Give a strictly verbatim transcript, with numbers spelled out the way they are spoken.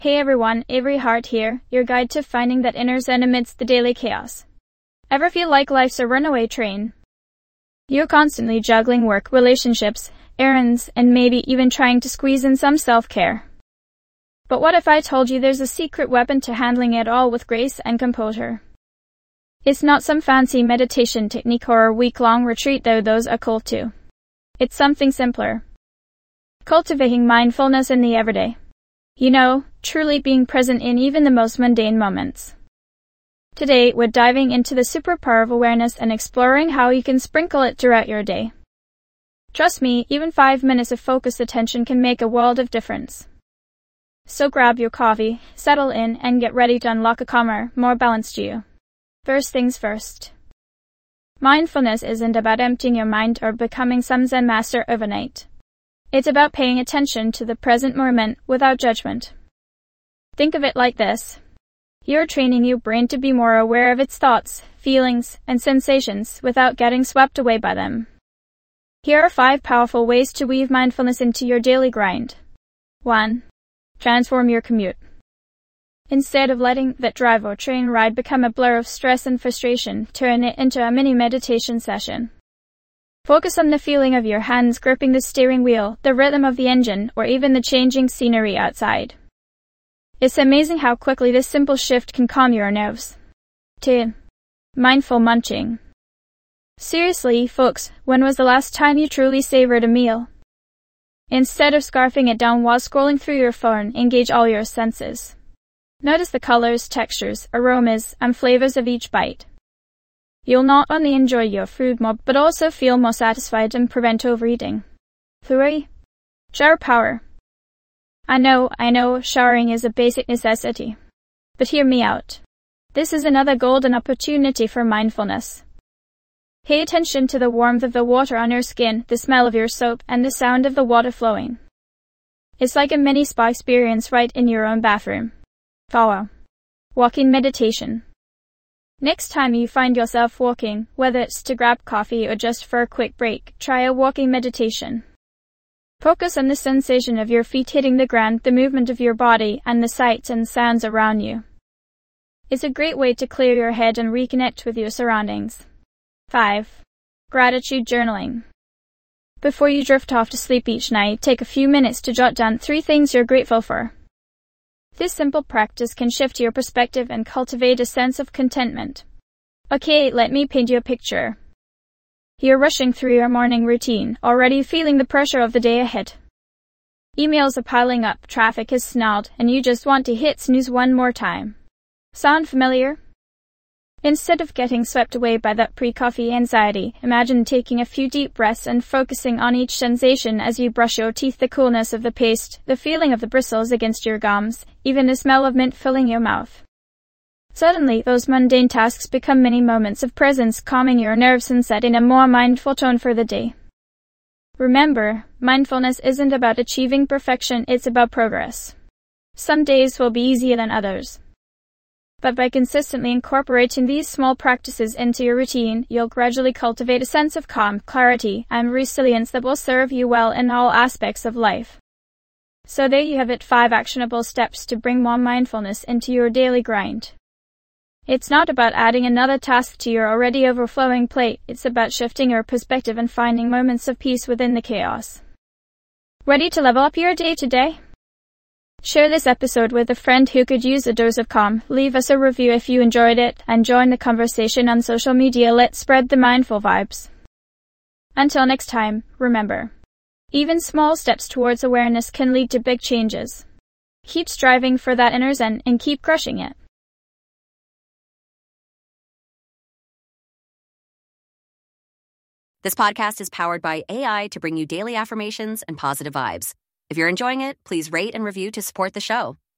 Hey everyone, Avery Hart here, your guide to finding that inner zen amidst the daily chaos. Ever feel like life's a runaway train? You're constantly juggling work, relationships, errands, and maybe even trying to squeeze in some self-care. But what if I told you there's a secret weapon to handling it all with grace and composure? It's not some fancy meditation technique or a week-long retreat, though those are cool too. It's something simpler. Cultivating mindfulness in the everyday. You know, truly being present in even the most mundane moments. Today, we're diving into the superpower of awareness and exploring how you can sprinkle it throughout your day. Trust me, even five minutes of focused attention can make a world of difference. So grab your coffee, settle in, and get ready to unlock a calmer, more balanced you. First things first. Mindfulness isn't about emptying your mind or becoming some Zen master overnight. It's about paying attention to the present moment without judgment. Think of it like this. You're training your brain to be more aware of its thoughts, feelings, and sensations without getting swept away by them. Here are five powerful ways to weave mindfulness into your daily grind. one. Transform your commute. Instead of letting that drive or train ride become a blur of stress and frustration, turn it into a mini meditation session. Focus on the feeling of your hands gripping the steering wheel, the rhythm of the engine, or even the changing scenery outside. It's amazing how quickly this simple shift can calm your nerves. two. Mindful munching. Seriously, folks, when was the last time you truly savored a meal? Instead of scarfing it down while scrolling through your phone, engage all your senses. Notice the colors, textures, aromas, and flavors of each bite. You'll not only enjoy your food more, but also feel more satisfied and prevent overeating. three. Shower power. I know, I know, showering is a basic necessity. But hear me out. This is another golden opportunity for mindfulness. Pay attention to the warmth of the water on your skin, the smell of your soap, and the sound of the water flowing. It's like a mini spa experience right in your own bathroom. four. Walking meditation. Next time you find yourself walking, whether it's to grab coffee or just for a quick break, try a walking meditation. Focus on the sensation of your feet hitting the ground, the movement of your body, and the sights and sounds around you. It's a great way to clear your head and reconnect with your surroundings. five. Gratitude journaling. Before you drift off to sleep each night, take a few minutes to jot down three things you're grateful for. This simple practice can shift your perspective and cultivate a sense of contentment. Okay, let me paint you a picture. You're rushing through your morning routine, already feeling the pressure of the day ahead. Emails are piling up, traffic is snarled, and you just want to hit snooze one more time. Sound familiar? Instead of getting swept away by that pre-coffee anxiety, imagine taking a few deep breaths and focusing on each sensation as you brush your teeth, the coolness of the paste, the feeling of the bristles against your gums, even the smell of mint filling your mouth. Suddenly, those mundane tasks become mini moments of presence, calming your nerves and setting a more mindful tone for the day. Remember, mindfulness isn't about achieving perfection, it's about progress. Some days will be easier than others. But by consistently incorporating these small practices into your routine, you'll gradually cultivate a sense of calm, clarity, and resilience that will serve you well in all aspects of life. So there you have it, five actionable steps to bring more mindfulness into your daily grind. It's not about adding another task to your already overflowing plate, it's about shifting your perspective and finding moments of peace within the chaos. Ready to level up your day today? Share this episode with a friend who could use a dose of calm, leave us a review if you enjoyed it, and join the conversation on social media. Let's spread the mindful vibes. Until next time, remember, even small steps towards awareness can lead to big changes. Keep striving for that inner zen and keep crushing it. This podcast is powered by A I to bring you daily affirmations and positive vibes. If you're enjoying it, please rate and review to support the show.